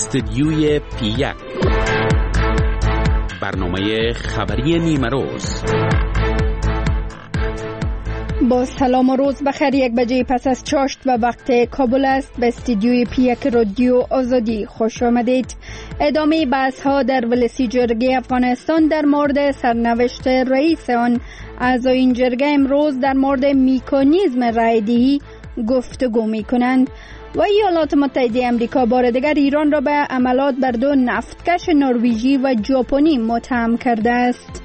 استدیوی پی1 برنامه خبری نیمه روز. با سلام و روز بخیر. 1 بجه پس از چاشت و وقت کابل است. به استدیوی پی1 رادیو آزادی خوش آمدید. ادامه بحث ها در ولسی جرگه افغانستان در مورد سرنوشت رئیس آن. اعضای این جرگه امروز در مورد مکانیزم رایدهی گفتگو می کنند. و ایالات متحده امریکا بار دیگر ایران را به عملات بر 2 نفتکش نروژی و ژاپنی متهم کرده است.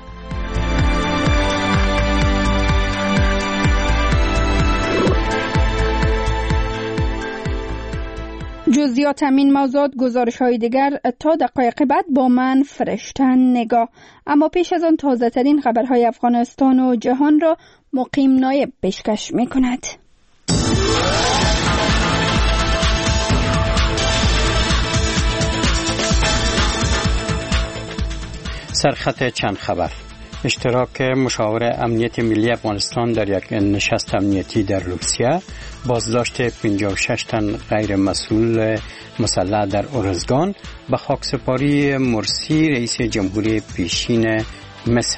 جزئیات همین موضوعات گزارش های دیگر تا دقایق بعد با من فرشتن نگاه. اما پیش از آن تازه ترین خبرهای افغانستان و جهان را مقیم نایب پیشکش می کند. سرخط چند خبر. اشتراک مشاور امنیت ملی افغانستان در یک نشست امنیتی در روسیه، بازداشت 56 تن غیر مسئول مسلح در ارزگان، به خاکسپاری مرسی رئیس جمهوری پیشین مصر.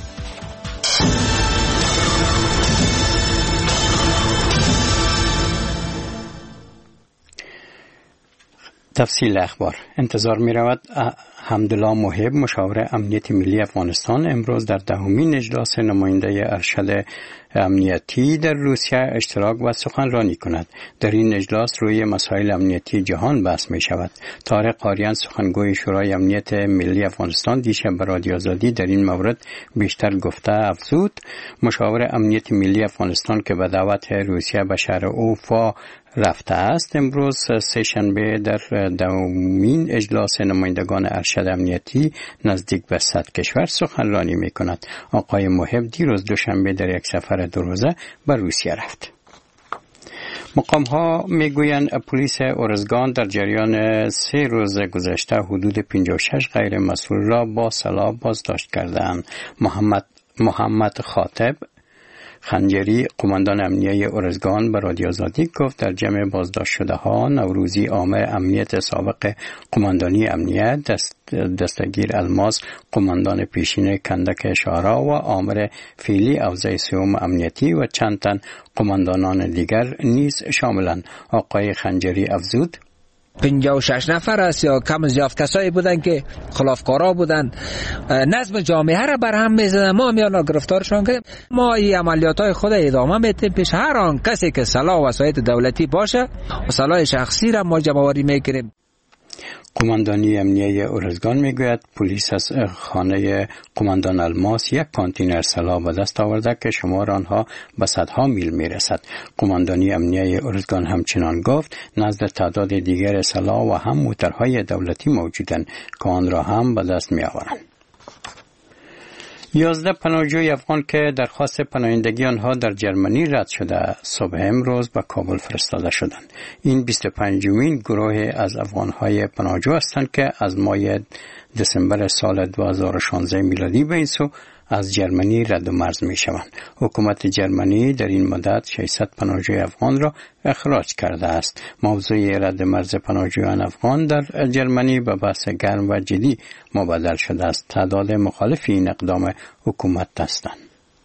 تفصیل اخبار. انتظار می رود حمدالله محب مشاور امنیت ملی افغانستان امروز در 10مین اجلاس نماینده ارشد امنیتی در روسیه اشتراک و سخنرانی کند. در این اجلاس روی مسائل امنیتی جهان بحث می شود. طارق قاریان سخنگوی شورای امنیت ملی افغانستان دیشب به رادیو آزادی در این مورد بیشتر گفته افزود مشاور امنیت ملی افغانستان که به دعوت روسیه به شهر اوفا رفته است امروز سه‌شنبه در 10مین اجلاس نمایندگان ارشد امنیتی نزدیک به 100 کشور سخنرانی می کند. آقای محب دیروز دوشنبه در یک سفر 2 روزه به روسیه رفت. مقام ها می گویند پلیس ارزگان در جریان 3 روز گذشته حدود 56 غیر مسئول را با سلاح بازداشت کردند. محمد خاطب خنجری قماندان امنیه ارزگان به رادیو آزادی گفت در جمع بازداشت شده ها نوروزی آمر امنیت سابق قماندانی امنیه، دستگیر الماس قماندان پیشین کندک شارا و آمر فعلی اوضاع سوم امنیتی و چند تن قماندانان دیگر نیز شاملند. آقای خنجری افزود 56 نفر است یا کم زیاد کسایی بودن که خلافکارا بودن، نظم جامعه را برهم میزدن. ما میانا گرفتارشون کردیم. ما این عملیاتای خود ادامه میدیم. پیش هر آن کسی که سلاح و وسایل دولتی باشه و سلاح شخصی را ما جمع‌آوری میکنیم. قماندانی امنیه ارزگان میگوید پلیس از خانه قماندان الماس 1 کانتینر سلاح به دست آورده که شمار آنها به صدها میل میرسد. قماندانی امنیه ارزگان همچنان گفت نزد تعداد دیگر سلاح و هم موترهای دولتی موجودند که آن را هم به دست می آورند. 11 پناهجوی افغان که درخواست پناهندگی آنها در جرمنی رد شده صبح امروز به کابل فرستاده شدند. این 25مین گروه از افغانهای پناهجو هستند که از ماه دسامبر سال 2016 میلادی به این سو از جرمنی رد و مرز می شوند. حکومت جرمنی در این مدت 600 پناهجوی افغان را اخراج کرده است. موضوع رد مرز پناهجویان افغان در جرمنی به بحث گرم و جدی مبادل شده است. تعداد مخالف این اقدام حکومت هستند.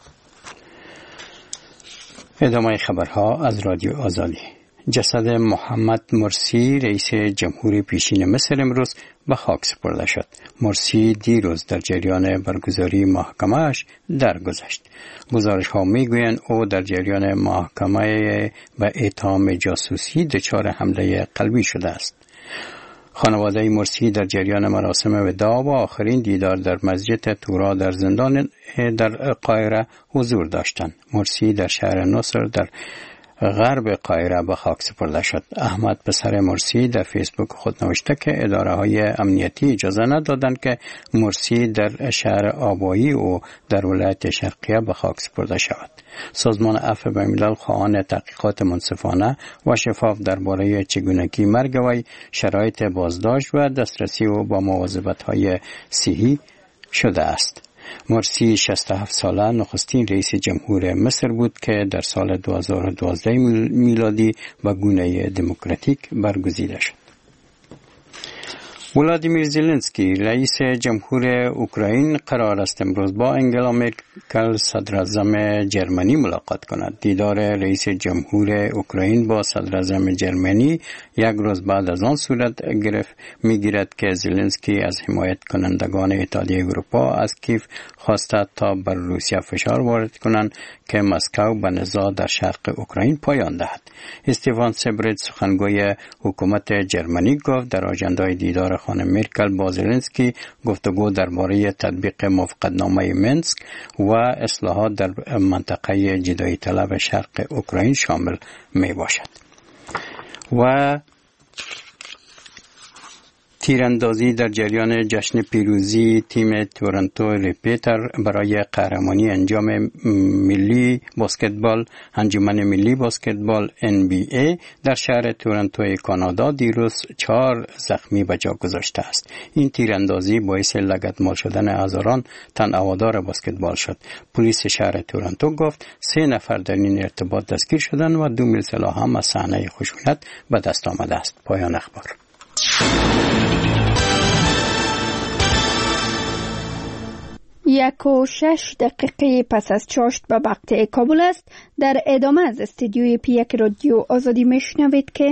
ادامه خبرها از رادیو آزادی. جسد محمد مرسی رئیس جمهوری پیشین مصر امروز به خاک سپرده شد. مرسی دیروز در جریان برگزاری محکمه‌اش درگذشت. گزارش ها میگویند او در جریان محکمه به اتهام جاسوسی دچار حمله قلبی شده است. خانواده مرسی در جریان مراسم وداع و آخرین دیدار در مسجد تورا در زندان در قاهره حضور داشتند. مرسی در شهر نصر در غرب قاهره به خاک سپرده شد. احمد پسر مرسی در فیسبوک خود نوشته که اداره‌های امنیتی اجازه ندادند که مرسی در شهر آبایی و در ولایت شرقیه به خاک سپرده شود. سازمان عفو بین‌الملل خواهان تحقیقات منصفانه و شفاف درباره چگونگی مرگ وی، شرایط بازداشت و دسترسی او به مواظبت‌های صحی شده است. مرسی 67 ساله نخستین رئیس جمهور مصر بود که در سال 2012 میلادی به گونه دموکراتیک برگزیده شد. ولادیمیر زلنسکی رئیس جمهور اوکراین قرار است امروز با انگلا مرکل صدراعظم جرمنی ملاقات کند. دیدار رئیس جمهور اوکراین با صدراعظم جرمنی یک روز بعد از آن صورت میگیرد که زلنسکی از حمایت کنندگان اتحادیه اروپا از کیف خواسته تا بر روسیه فشار وارد کنند که مسکو به نزاع در شرق اوکراین پایان دهد. استیفان سبرت سخنگوی حکومت جرمنی گفت در آژندای دیدار خانم مرکل با زلنسکی گفتگو درباره تطبیق موافقتنامه منسک و اصلاحات در منطقه جدایی طلب شرق اوکراین شامل می باشد. و تیراندازی در جریان جشن پیروزی تیم تورنتو رپتر برای قهرمانی انجام ملی بسکتبال انجمن ملی بسکتبال NBA در شهر تورنتو کانادا دیروز 4 زخمی به جا گذاشته است. این تیراندازی باعث لگدمال شدن هزاران تن هوادار بسکتبال شد. پلیس شهر تورنتو گفت 3 نفر در این ارتباط دستگیر شدند و 2 میل سلاح هم از صحنه خشونت به دست آمده است. پایان اخبار. 1:06 پس از چاشت به وقت کابل است. در ادامه از استودیوی پیک رادیو آزادی میشنوید که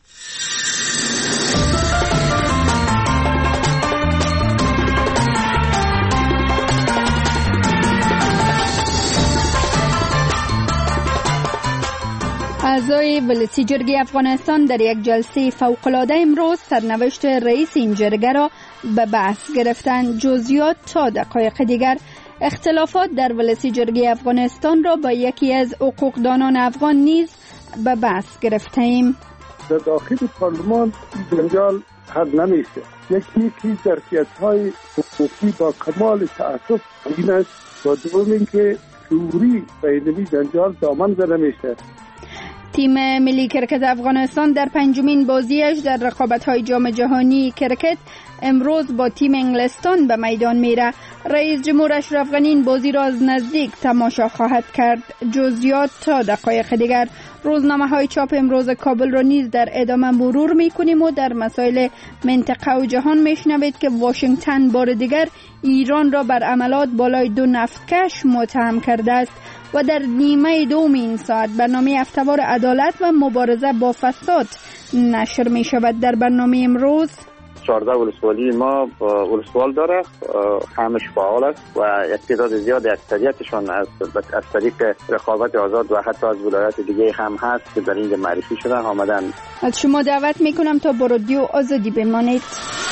اعضای ولسی جرگه افغانستان در یک جلسه فوق‌العاده امروز سرنوشت رئیس این جرگه را به بحث گرفتند. جزئیات تا دقایق دیگر. اختلافات در ولسی جرگه افغانستان را با یکی از حقوقدانان افغان نیز به بحث گرفتیم. در داخل پارلمان جنجال حل نمیشه. یکی ظرفیت‌های حقوقی با کمال تعصب این است و دوم اینکه شعوری بین جنجال دامن زده نمیشه. تیم ملی کرکت افغانستان در 5مین بازیش در رقابت‌های جام جهانی کرکت امروز با تیم انگلستان به میدان میره. رئیس جمهور اشرف غنی این بازی را از نزدیک تماشا خواهد کرد. جزئیات تا دقایق دیگر. روزنامه‌های چاپ امروز کابل را نیز در ادامه مرور می‌کنیم و در مسائل منطقه و جهان میشنوید که واشنگتن بار دیگر ایران را بر عملات بالای 2 نفتکش متهم کرده است. و در نیمه دوم این ساعت برنامه هفته‌وار عدالت و مبارزه با فساد نشر می شود. در برنامه امروز 14 ولسوالی ما ولسوال داره، همش فعال است و یک تعداد زیاد اکثریتشان از طریق رقابت آزاد و حتی از ولایات دیگه هم هست که در اینجا معرفی شدن آمدن. از شما دعوت می کنم تا با رادیو آزادی بمانید.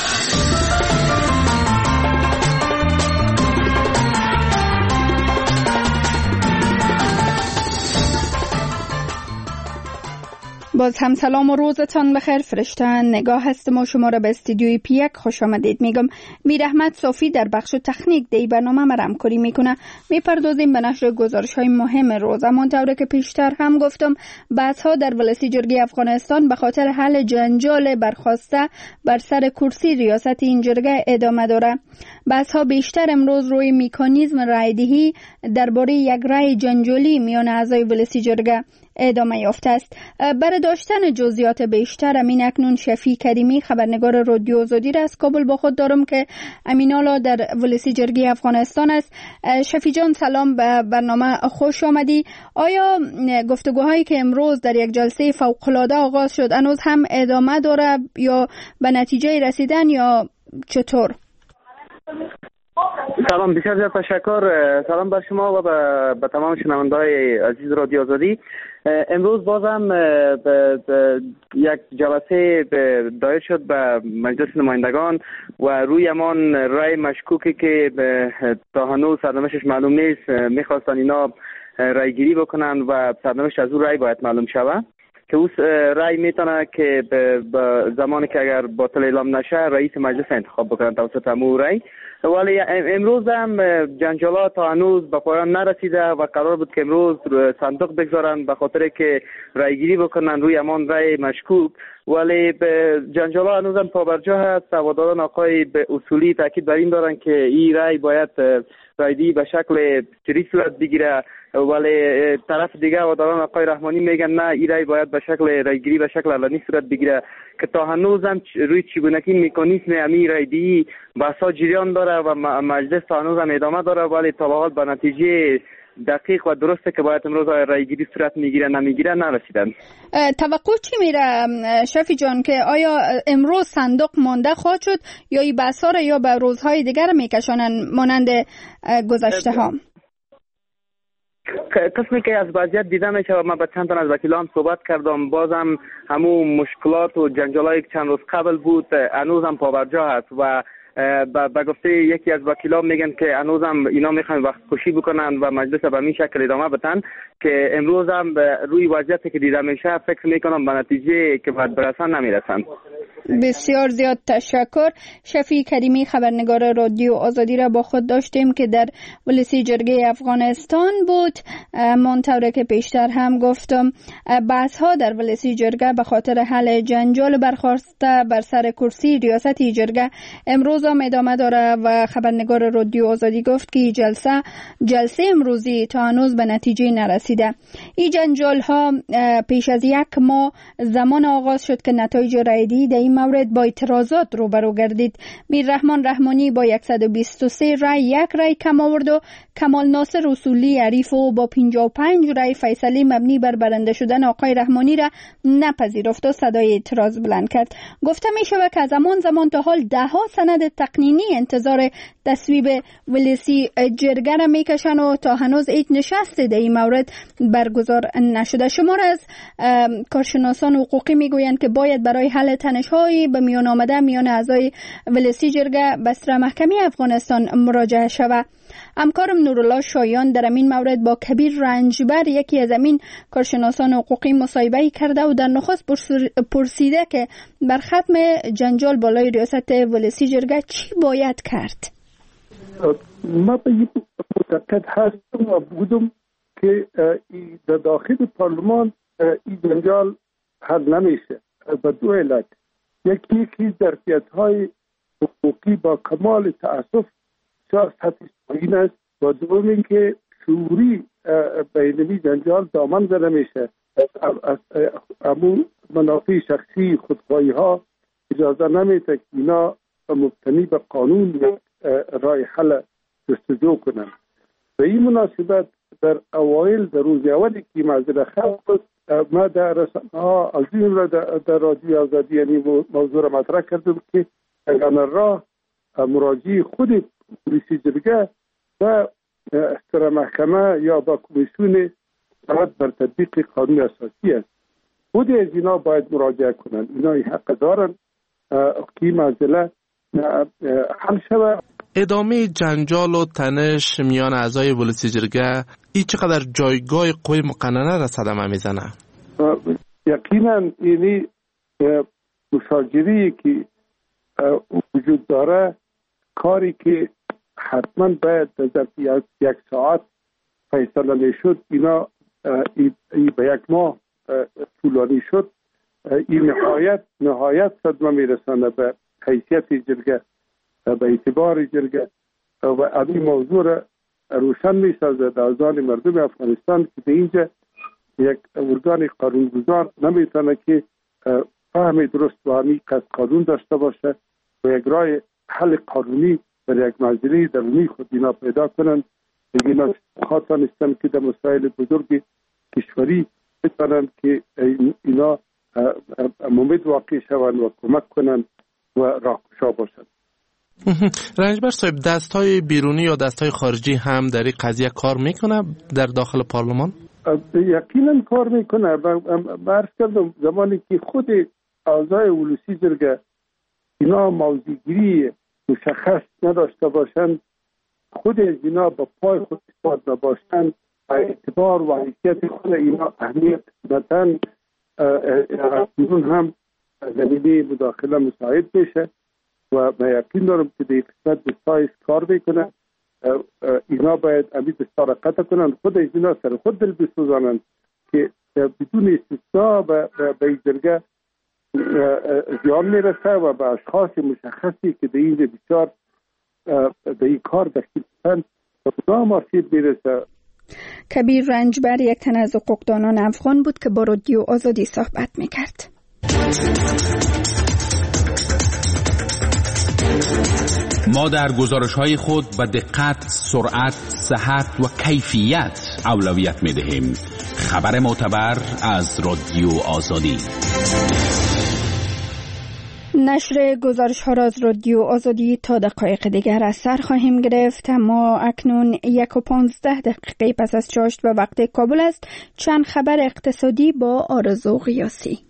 باز هم سلام و روزتان بخیر. فرشته نگاه هستم و شما را به استودیوی پیک خوش آمدید میگم. میر احمد صافی در بخش تکنیک دی برنامه ما همکاری میکنه. میپردازیم به نشر گزارش های مهم روز. همانطور که پیشتر هم گفتم بحث ها در ولسی جرگه افغانستان به خاطر حل جنجال برخاسته بر سر کرسی ریاست این جرگه ادامه داره. بحث ها بیشتر امروز روی مکانیزم رای دهی درباره یک رای جنجالی میان اعضای ولسی جرگه ادامه یافته است. برای داشتن جزئیات بیشتر امین اکنون شفیع کریمی خبرنگار رادیو آزادی را از کابل با خود دارم که امینالا در ولسی جرگه افغانستان است. شفیع جان سلام، به برنامه خوش آمدی. آیا گفتگوهایی که امروز در یک جلسه فوق‌العاده آغاز شد هنوز هم ادامه داره یا به نتیجه رسیدن یا چطور؟ سلام، بسیار زیاد تشکر. سلام بر شما و به تمام شنونده‌های عزیز رادیو آزادی. امروز بازم یک جلسه دایر شد به مجلس نمایندگان و روی همان رای مشکوکی که تا هنوز سرنوشتش معلوم نیست میخواستن اینا رای گیری بکنن و سرنوشت از اون رای باید معلوم شود که اون رای میتونه که زمانی که اگر باطل اعلام نشه رئیس مجلس انتخاب بکنن توسط همون رای. ولی امروز هم جنجالات تا هنوز به پایان نرسیده و قرار بود که امروز صندوق بگذارن به خاطر که رایگیری بکنن روی همان رای مشکوک، ولی جنجالات هنوز هم پابرجا هست. هواداران آقای به اصولی تاکید بر این دارن که این رای باید رایدی به شکل سری صورت بگیره، ولی طرف دیگه هواداران آقای رحمانی میگن نه این رای باید به شکل رایگیری به شکل علنی صورت بگیره که تا هنوز هم روی چگونگی مکانیزم امی رایدی بحثا جریان داره و مجلس تا هنوز هم ادامه داره، ولی تا به حال به نتیجه دقیق و درسته که باید امروز رایگیری صورت میگیره نمیگیره نرسیدن. توقع چی میره شفی جان که آیا امروز صندوق مانده خواهد شد یا این بحثا را یا به روزهای دیگر میکشانن مانند گذشته ها؟ قسمی که از وضعیت دیده میشه و من با چند تن از وکیلان صحبت کردم، بازم همون مشکلات و جنجالایی که چند روز قبل بود هنوز هم پابرجا هست و به گفته یکی از وکیلان میگن که هنوز هم اینا میخوان وقت کشی بکنن و مجلس به این شکل ادامه بدن که امروز هم روی وضعیتی که دیده میشه فکر میکنم به نتیجه که باید برسن نمیرسن. بسیار زیاد تشکر. شفیع کریمی خبرنگار رادیو آزادی را با خود داشتیم که در ولسی جرگه افغانستان بود. منطوره که پیشتر هم گفتم بحث ها در ولسی جرگه به خاطر حل جنجال برخاسته بر سر کرسی ریاستی جرگه امروز هم ادامه داره و خبرنگار رادیو آزادی گفت که جلسه امروزی تا هنوز به نتیجه نرسیده. این جنجال ها پیش از یک ماه زمان آغاز شد که نتایج رایدی در این مورد با اعتراضات روبرو گردید. میررحمان رحمانی با 123 رای یک رای کم آورد و کمال ناصر اصولی عریف و با 55 رای فیصله مبنی بر برنده شدن آقای رحمانی را نپذیرفت و صدای اعتراض بلند کرد. گفته می شود که از زمان تا حال ده ها سند تقنینی انتظار تصویب ولسی جرگه را میکشن و تا هنوز هیچ نشست در این مورد برگزار نشده. شمار از کارشناسان حقوقی میگویند که باید برای حل تنش‌های به میان آمده میان اعضای ولسی جرگه به سر محکمه افغانستان مراجعه شود. همکارم نورالله شایان در این مورد با کبیر رنجبر یکی از این کارشناسان حقوقی مصاحبه کرده و در نخست پرسیده که بر ختم جنجال بالای ریاست ولسی جرگه چی باید کرد؟ ما به این معتقد هستم و بودم که در داخل پارلمان این جنجال حل نمیشه به دو علت. یکی ظرفیت‌های حقوقی با کمال تأسف سطح پایین است و دوم اینکه شعوری بینمی جنجال دامن زده میشه. از امون منافع شخصی خودخواهی ها اجازه نمیده که اینا مبتنی به قانون رای حل جستجو کنند. به این مناسبت در اوایل در روز اولی که معذره خلق بود ما در رسانه ها از این را در رادیو آزادی یعنی موضوع را مطرح کردم که اگر راه مراجعه خود پلیسی جرگه و سر محکمه یا با کمیسیون بر تطبیق قانون اساسی است. خود از اینا باید مراجعه کنند. اینا حق دارن که مسئله حل شود. ادامه جنجال و تنش میان اعضای ولسی جرگه این چقدر جایگاه قوی مقننه را صدمه میزنه؟ یقینا یعنی مشاجری که وجود داره کاری که حتما باید در یک ساعت فیصله نشد اینا به یک ماه طولانی شد. این نهایت صدمه میرسانه به حیثیت جرگه به اعتبار جرگه و این موضوع را روشن میسازه در اذهان مردم افغانستان که به اینجا یک ارگان قانونگذار نمیتونه که فهم درست و عمیق از قانون داشته باشه و یک راه حل قانونی در یک مسئله درونی خود اینا پیدا کنند. اینا خواهد نیستن که در مسائل بزرگ کشوری بتونند که اینا ممد واقع شوند و کمک کنند و راهگشا باشند. رنجبر صاحب دست‌های بیرونی یا دست‌های خارجی هم در این قضیه کار میکنه در داخل پارلمان؟ یقینا کار میکنه. عرض کردم زمانی که خود اعضای ولسی جرگه اینا موضوعگیری مشخص نداشته باشند، خود از اینا با پای خود اثبات نباشند، اعتبار و حیثیت خود اینا اهمیت ندن، بیرون هم زمینه مداخله مساعد بشه و من یقین دارم که در قسمت دستایش کار بکنه. اینا باید امی دستا را قطع کنند، خود از اینا سر خود دل بسوزانند که بدون استثناء به این جرگه زیان میرسه و به اشخاص مشخصی که در این بسیار به این کار دخیل هستند کدام آسیب میرسه. کبیر رنجبر یک تن از حقوقدانان افغان بود که با رادیو آزادی صحبت میکرد. ما در گزارش‌های خود به دقت، سرعت، صحت و کیفیت اولویت می‌دهیم. خبر معتبر از رادیو آزادی. نشر گزارش ها را از رادیو آزادی تا دقایق دیگر از سر خواهیم گرفت. ما اکنون 1:15 پس از چاشت و وقت کابل است. چند خبر اقتصادی با آرزو غیاسی.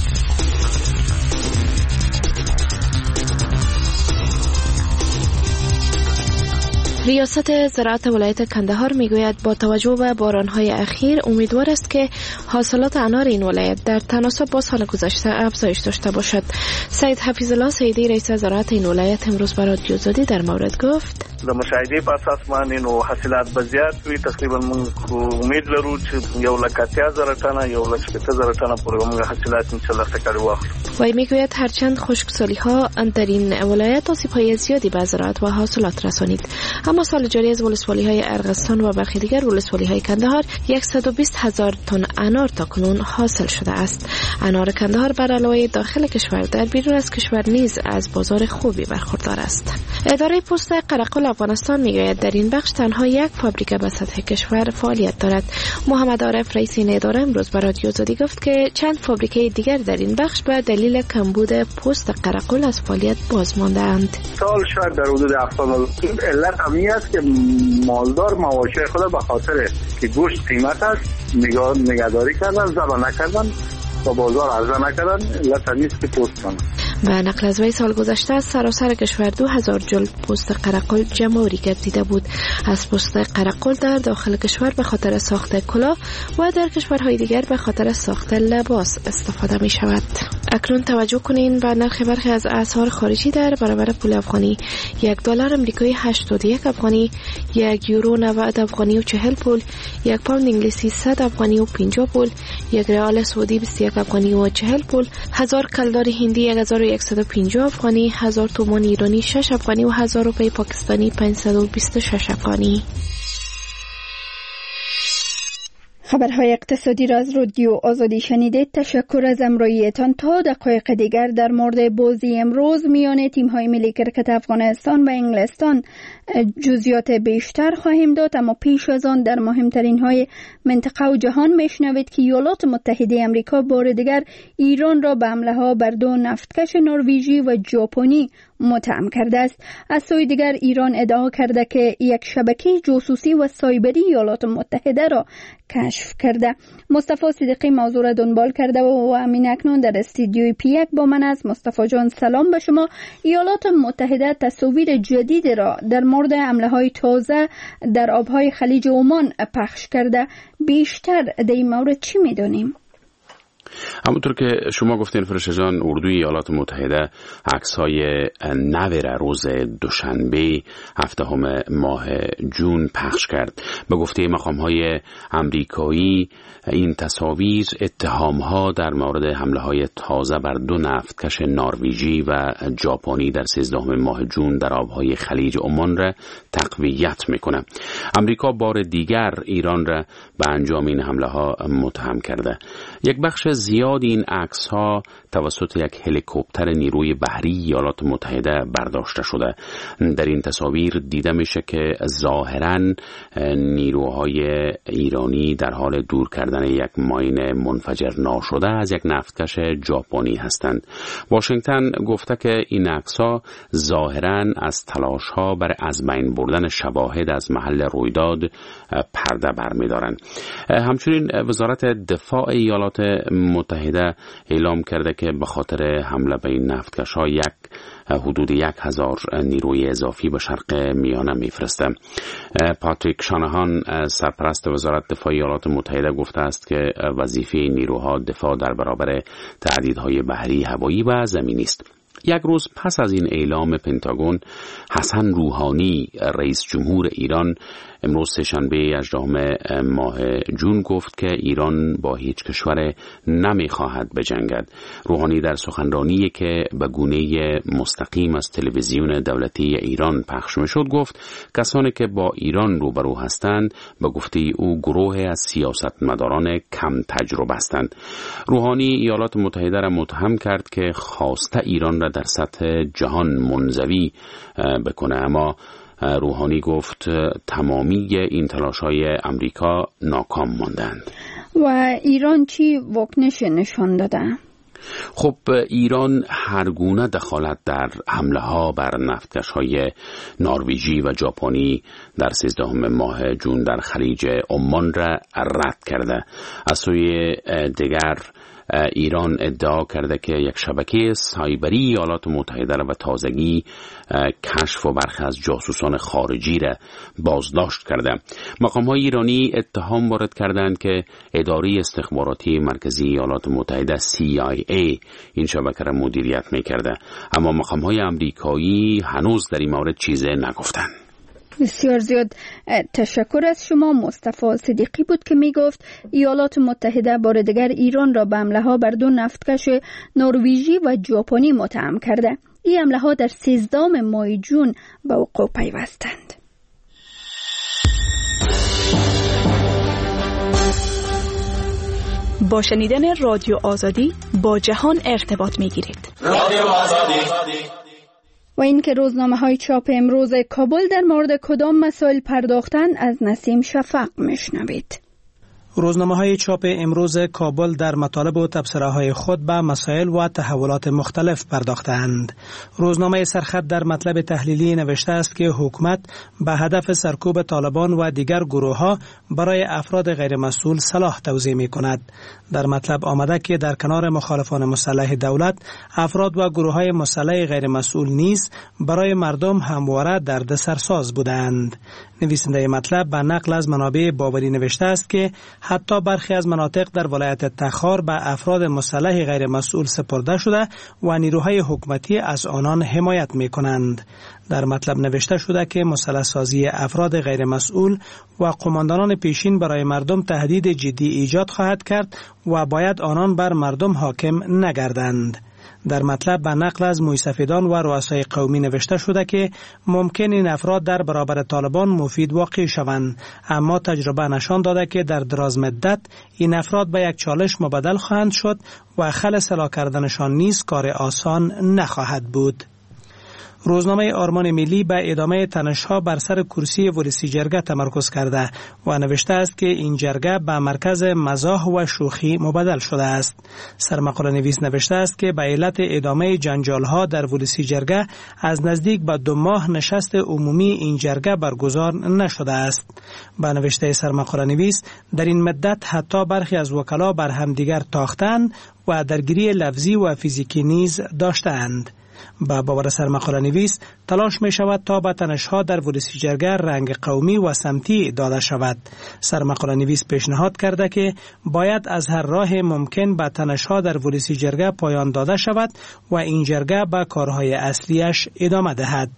ریاست زراعت ولایت کندهار میگوید با توجه به بارانهای اخیر امیدوار است که حاصلات انار این ولایت در تناسب با سال گذشته افزایش داشته باشد. سید حفیظ الله سیدی رئیس زراعت این ولایت امروز به رادیو آزادی در مورد گفت: د مشاهده په اساس باندې نو حاصلات به زیات وي. تقریبا موږ امید لرو چې 1,80,000 ټنه 1,80,000 ټنه پورې موږ حاصلات ان شاء الله تکړه واخلو. وی میگوید هرچند خشکسالی ها در این ولایت آسیب‌های زیادی به زراعت و حاصلات رسانید، اما سال جاری از ولسوالی‌های ارغستان و برخی دیگر ولسوالی‌های کندهار 120,000 تن انار تاکنون حاصل شده است. انار کندهار بر علاوه داخل کشور در بیرون از کشور نیز از بازار خوبی برخوردار است. اداره پست قرقل افغانستان میگوید در این بخش تنها یک فابریکه به سطح کشور فعالیت دارد. محمد عارف رئیس این اداره امروز به رادیو آزادی گفت که چند فابریکه دیگر در این بخش به دلیل کمبود پست قرقل از فعالیت باز مانده‌اند. سال شاید در حدود 70,000 علت همین است که مالدار مواشی خود به خاطر که گوشت قیمت است نگهداری کردن، ذبح نکردن و بازار عرضه نکردن. علت همین است که پست کنن. به نقل از وی سال گذشته از سراسر کشور 2000 جلد پست قرقل جمع‌آوری گردیده بود. از پست قرقل در داخل کشور به خاطر ساخت کلاه و در کشورهای دیگر به خاطر ساخت لباس استفاده می شود. اکنون توجه کنین به نرخ برخی از اسعار خارجی در برابر پول افغانی. $1 آمریکایی 81 افغانی، €1 90 افغانی و 40 پول، یک پوند انگلیسی 100 افغانی و 50 پول، یک ریال سعودی 21 افغانی و 40 پول، 1000 کلدار هندی 1150 افغانی، 1000 تومان ایرانی 6 افغانی و 1000 روپیه پاکستانی 526 افغانی. خبرهای اقتصادی را از رادیو آزادی شنیدید. تشکر از همراهیتان. تا دقایق دیگر در مورد بازی امروز میان تیم‌های ملی کرکت افغانستان و انگلستان جزئیات بیشتر خواهیم داد، اما پیش از آن در مهمترین‌های منطقه و جهان میشنوید که ایالات متحده آمریکا بار دیگر ایران را به حمله‌ها بر دو نفتکش نروژی و ژاپنی متهم کرده است. از سوی دیگر ایران ادعا کرده که یک شبکه جاسوسی و سایبری ایالات متحده را کشف کرده. مصطفی صدیقی موضوع را دنبال کرده و همین اکنون در استودیوی پی1 با من است. مصطفی جان سلام به شما. ایالات متحده تصاویر جدید را در مورد حمله‌های تازه در آبهای خلیج عمان پخش کرده. بیشتر در این مورد چی می‌دانیم؟ همونطور که شما گفتین فرشته جان، اردوی ایالات متحده عکس‌های نویر روز دوشنبه 7 ماه جون پخش کرد. به گفته مقام‌های آمریکایی این تصاویر اتهام‌ها در مورد حمله‌های تازه بر دو نفتکش نروژی و ژاپنی در 13 ماه جون در آبهای خلیج عمان را تقویت می‌کند. آمریکا بار دیگر ایران را به انجام این حمله‌ها متهم کرده. یک بخش زیاد این عکس‌ها توسط یک هلیکوپتر نیروی بحری ایالات متحده برداشته شده. در این تصاویر دیده میشه که ظاهراً نیروهای ایرانی در حال دور کردن یک ماین منفجر ناشده از یک نفتکش ژاپنی هستند. واشنگتن گفته که این عکس‌ها ظاهراً از تلاش‌ها برای از بین بردن شواهد از محل رویداد پرده برمی‌دارند. همچنین وزارت دفاع ایالات متحده اعلام کرده که به خاطر حمله به این نفتکش‌ها حدود 1000 نیروی اضافی به شرق میانه میفرسته. پاتریک شانهان سرپرست وزارت دفاع ایالات متحده گفته است که وظیفه نیروها دفاع در برابر تهدیدهای بحری، هوایی و زمینی است. یک روز پس از این اعلام پنتاگون، حسن روحانی رئیس جمهور ایران امروز سه‌شنبه 18 ماه جون گفت که ایران با هیچ کشور نمیخواهد بجنگد. روحانی در سخنرانی که به گونه مستقیم از تلویزیون دولتی ایران پخش میشد گفت کسانی که با ایران روبرو هستند به گفته او گروه از سیاستمداران کم تجربه هستند. روحانی ایالات متحده را متهم کرد که خواسته ایران را در سطح جهان منزوی بکنه، اما روحانی گفت تمامی این تلاش‌های امریکا ناکام ماندند. و ایران چی واکنش نشان داده؟ خب ایران هرگونه دخالت در حمله ها بر نفتکش‌های نروژی و ژاپنی در 13 ماه جون در خلیج عمان را رد کرده. از سوی دیگر ایران ادعا کرده که یک شبکه سایبری ایالات متحده را به تازگی کشف و برخی از جاسوسان خارجی را بازداشت کرده. مقام‌های ایرانی اتهام وارد کردند که اداره استخباراتی مرکزی ایالات متحده CIA این شبکه را مدیریت می‌کرده، اما مقام‌های آمریکایی هنوز در این مورد چیزی نگفتند. بسیار زیاد تشکر از شما. مصطفی صدیقی بود که می گفت ایالات متحده بار دیگر ایران را به حمله ها بر دو نفتکش نروژی و ژاپنی متهم کرده. این حمله ها در 13 ماه جون به وقوع پیوستند. با شنیدن رادیو آزادی با جهان ارتباط می گیرید. رادیو آزادی. و این که روزنامه‌های چاپ امروز کابل در مورد کدام مسائل پرداختن از نسیم شفق میشنوید. روزنامه‌های چاپ امروز کابل در مطالب و تبصره‌های خود به مسائل و تحولات مختلف پرداختند. روزنامه سرخط در مطلب تحلیلی نوشته است که حکومت به هدف سرکوب طالبان و دیگر گروه‌ها برای افراد غیر مسئول سلاح توزیع می‌کند. در مطلب آمده که در کنار مخالفان مسلح دولت، افراد و گروه‌های مسلح غیر مسئول نیز برای مردم همواره دردسرساز بودند. نویسنده مطلب به نقل از منابع باوری نوشته است که حتی برخی از مناطق در ولایت تخار به افراد مسلح غیر مسئول سپرده شده و نیروهای حکومتی از آنان حمایت می کنند. در مطلب نوشته شده که مسلح سازی افراد غیر مسئول و قماندانان پیشین برای مردم تهدید جدی ایجاد خواهد کرد و باید آنان بر مردم حاکم نگردند. در مطلب به نقل از موسفیدان و رؤسای قومی نوشته شده که ممکن این افراد در برابر طالبان مفید واقع شوند، اما تجربه نشان داده که در دراز مدت این افراد به یک چالش مبدل خواهند شد و خلع سلاح کردنشان نیز کار آسان نخواهد بود. روزنامه آرمان ملی به ادامه تنش‌ها بر سر کرسی ولسی جرگه تمرکز کرده و نوشته است که این جرگه به مرکز مزاح و شوخی مبدل شده است. سرمقاله نویس نوشته است که به علت ادامه جنجال‌ها در ولسی جرگه از نزدیک به 2 ماه نشست عمومی این جرگه برگزار نشده است. به نوشته سرمقاله نویس در این مدت حتی برخی از وکلا بر همدیگر تاختند و درگیری لفظی و فیزیکی نیز داشتند. با باور سرمقاله نویس تلاش می شود تا به تنش‌ها در ولسی جرگه رنگ قومی و سمتی داده شود. سرمقاله نویس پیشنهاد کرده که باید از هر راه ممکن به تنش‌ها در ولسی جرگه پایان داده شود و این جرگه به کارهای اصلیش ادامه دهد.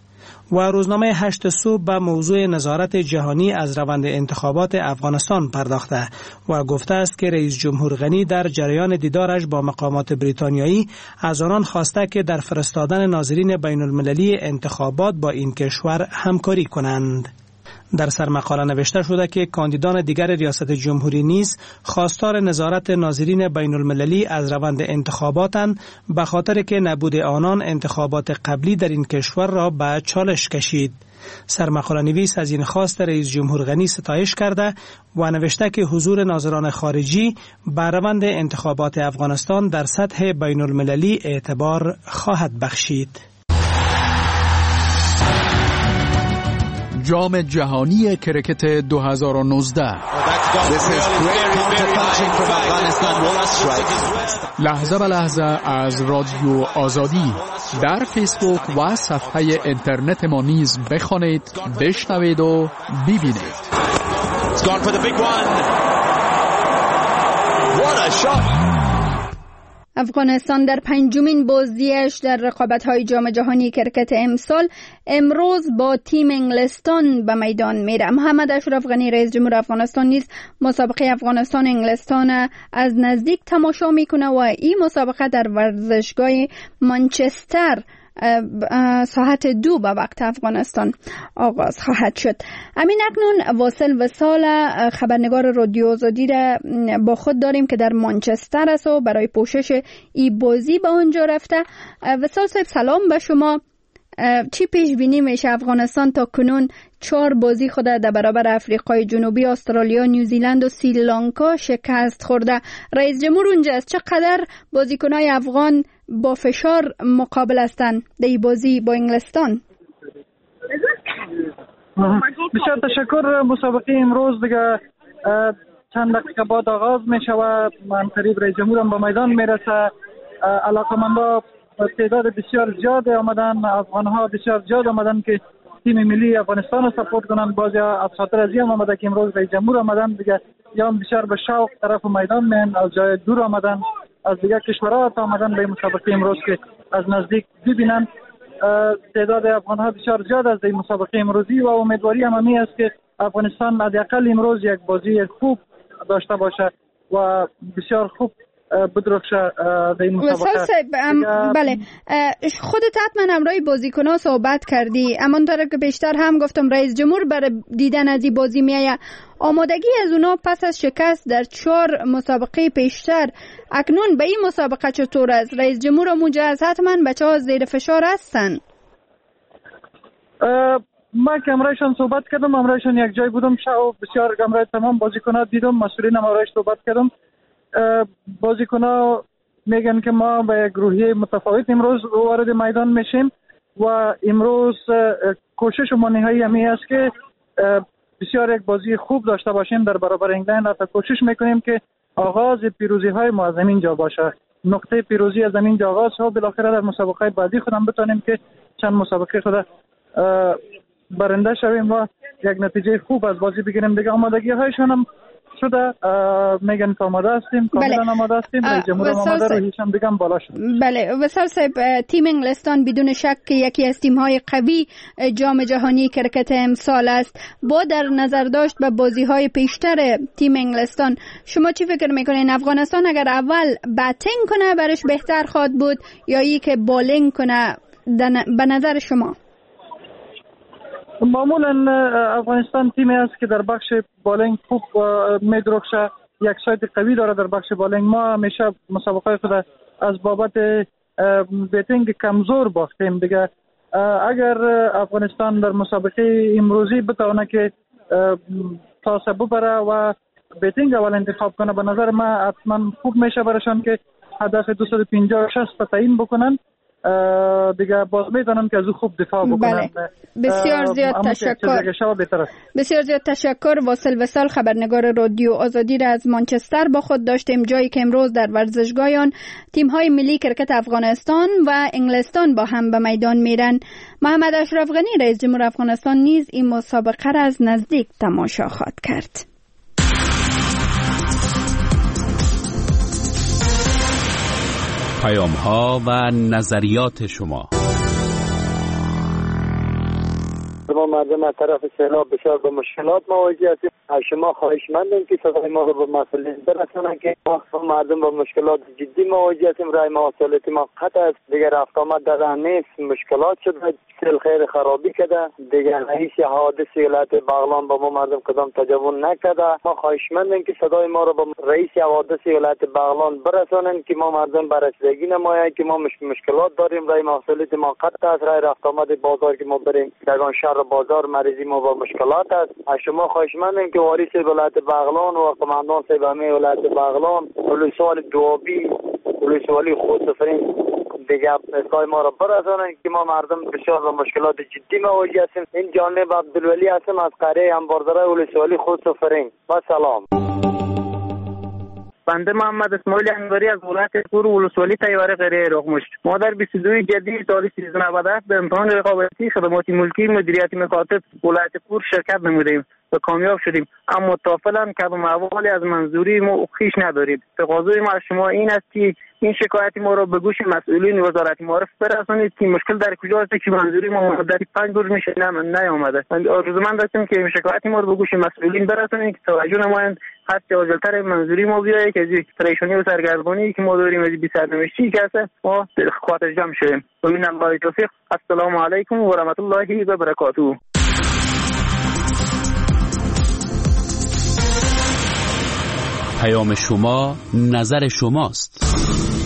و روزنامه 8 صبح به موضوع نظارت جهانی از روند انتخابات افغانستان پرداخته و گفته است که رئیس جمهور غنی در جریان دیدارش با مقامات بریتانیایی از آنان خواسته که در فرستادن ناظرین بین المللی انتخابات با این کشور همکاری کنند. در سرمقاله نوشته شده که کاندیدان دیگر ریاست جمهوری نیز خواستار نظارت ناظرین بین المللی از روند انتخاباتند، به خاطر که نبود آنان انتخابات قبلی در این کشور را به چالش کشید. سرمقاله نویس از این خواست رئیس جمهور غنی ستایش کرده و نوشته که حضور ناظران خارجی به روند انتخابات افغانستان در سطح بین المللی اعتبار خواهد بخشید. جام جهانی کرکت 2019 لحظه به لحظه از رادیو آزادی در فیسبوک و صفحه اینترنت ما نیز بخوانید، بشنوید و ببینید. افغانستان در پنجمین بازیش در رقابت‌های جام جهانی کرکت امسال امروز با تیم انگلستان به میدان میره. محمد اشرف غنی رئیس جمهور افغانستان نیز مسابقه افغانستان انگلستان از نزدیک تماشا میکنه و این مسابقه در ورزشگاه منچستر ساعت 2 به وقت افغانستان آغاز خواهد شد. امین اکنون واصل وصال خبرنگار رادیو آزادی را با خود داریم که در منچستر است و برای پوشش این بازی به آنجا رفته. وصال صاحب سلام به شما. چی پیش بینی میشه؟ افغانستان تا کنون 4 بازی خود در برابر افریقای جنوبی، استرالیا، نیوزیلند و سریلانکا شکست خورده. رئیس جمهور اونجا است. چقدر بازیکنای افغان با فشار مقابل هستند در این بازی با انگلستان؟ بسیار تشکر. مسابقه امروز دیگه چند دقیقه بعد آغاز میشه و من قریب رئیس جمهورم به میدان میرسه. علاقمندا تعداد بسیار زیاد آمدن، افغانها بسیار زیاد آمدن که تیم ملی افغانستان رو سپورت کنن. بعضی از خاطر از این آمده که امروز رئیس جمهور آمدن دیگه، یا بسیار به شوق طرف میدان میان، از جای دور آمدن، از دیگه کشورها آمدن به مسابقه امروز که از نزدیک ببینن. تعداد افغانها بسیار زیاد از این مسابقه امروزی و امیدواری همین است که افغانستان حداقل امروز یک بازی خوب داشته باشه و بسیار خوب بدرخشه در این مسابقه. بله، خودت حتما همراه بازیکن‌ها صحبت کردی، همانطور که بیشتر هم گفتم رئیس جمهور برای دیدن از این بازی میآید. آمادگی از اونا پس از شکست در 4 مسابقه پیشتر اکنون به این مسابقه چطور است؟ رئیس جمهور مجهز حتما بچه‌ها زیر فشار هستن. من که امرایشان صحبت کردم، امرایشان یک جای بودم، بسیار امرای تمام بازیکن‌ها دیدم، مسئولین امرایش صحبت کردم. بازیکن‌ها میگن که ما با یک روحیه متفاوت امروز وارد میدان میشیم و امروز کوشش ما نهایی همین است که بسیار یک بازی خوب داشته باشیم در برابر انگلند. حتی کوشش میکنیم که آغاز پیروزی های ما از اینجا باشه، نقطه پیروزی از اینجا آغاز ها، بالاخره در مسابقه بعدی خودم بتونیم که چند مسابقه خود برنده شویم و یک نتیجه خوب از بازی بگیریم. دیگه آمادگی هایشان هم شده، میگن که آماده هستیم، کاملا آماده هستیم. رئیس جمهور آماده، روحیش هم دیگه بالا شد. بله وصال صاحب، تیم انگلستان بدون شک یکی از تیم‌های قوی جام جهانی کرکت امسال است. با در نظر داشت به بازی‌های پیشتر تیم انگلستان، شما چی فکر می‌کنین؟ افغانستان اگر اول باتینگ کنه برش بهتر خواهد بود یا ای که بالینگ کنه به نظر شما؟ معمولا افغانستان تیمی است که در بخش بالینگ خوب میدرخشه، یک سایت قوی داره در بخش بالینگ. ما همیشه مسابقه خود از بابت بیتینگ کمزور باختیم دیگه. اگر افغانستان در مسابقه امروزی بتونه که تاسه ببره و بیتینگ اول انتخاب کنه، به نظر من حتما خوب میشه برشان که هدف 250-60 تعیین بکنن دیگه. باز میدونم که از او خوب دفاع بکنن. بله. بسیار زیاد تشکر. بسیار زیاد تشکر. واصل وصال خبرنگار رادیو آزادی را از منچستر با خود داشتیم، جایی که امروز در ورزشگاه آن تیم‌های ملی کرکت افغانستان و انگلستان با هم به میدان میرن. محمد اشرف غنی رئیس جمهور افغانستان نیز این مسابقه را از نزدیک تماشا خواهد کرد. پیام‌ها و نظریات شما. ما مردم از طرف سیلاب بسیار به مشکلات مواجه هستیم. از شما خواهشمندیم که صدای ما رو به مسئولین برسونن که ما مردم با مشکلات جدی مواجه هستیم. رای محصولات ما قطع است، دیگر رفت آمد در نیست، مشکلات شده، سیل خیر خرابی کرده، دیگر رئیس حوادث ولایت بغلان با ما مردم کدام تجاوز نکرده. ما خواهشمندیم که صدای ما رو به رئیس حوادث ولایت بغلان برسونن که ما مردم بررسیگی نمایند که ما مشکلات داریم. رای محصولات ما قطع است، رای رفت آمد بازار که ما بریم در شهر بازار مریضی ما با مشکلات است. از شما خواهشمندیم که واریس ولایت بغلان و قماندان صاحبانی ولایت بغلان، ولسوالی دوابی، ولسوالی خودسفرین دیگه اصلاح ما را برسانن که ما مردم بسیار با مشکلات جدی مواجه هستیم. این جانب عبدالولی هستم از قریه انبارداره ولسوالی خودسفرین. با سلام. بنده محمد اسماعیل انگاری از ولایت پور ولسوالی تیوره قریه رغمش. ما در 22 جدی سال 1397 به امتحان رقابتی خدمات ملکی مدیریت مکاتب ولایت پور شرکت نمودیم و کامیاب شدیم، اما طافلا که به محوالی از منظوری ما خویش نداریم. تقاضای ما از شما این است که این شکایت ما رو به گوش مسئولین وزارت معارف برسونید که مشکل در کجاست که منظوری ما مدتی 5 روز میشه نیامده. آرزومند هستیم که این شکایت ما رو به گوش مسئولین برسونید که توجه نمایند هر چه عاجل‌تر منظوری ما بیاید که از پریشانی و سرگردانی که ما داریم از 27 که هست ما خاطر جمع شویم. و من الله توفیق. السلام علیکم و رحمت الله و برکاته. پیام شما نظر شماست.